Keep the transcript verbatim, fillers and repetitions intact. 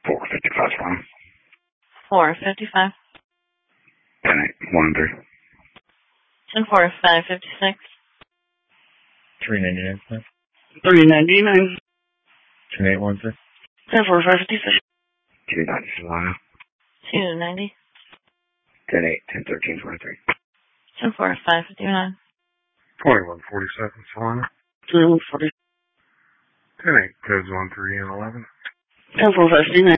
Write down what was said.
four fifty-five one. four fifty-five. ten eight one three. ten four five fifty-six. three ninety-nine, sir. three ninety-nine. ten eight one six. ten four five fifty-six. two ninety Solana. two ninety. ten eight ten thirteen twenty-three. ten four five fifty-nine. twenty-one forty-seven Solana. twenty-one forty. ten eight codes one three and eleven. ten four five fifty-nine.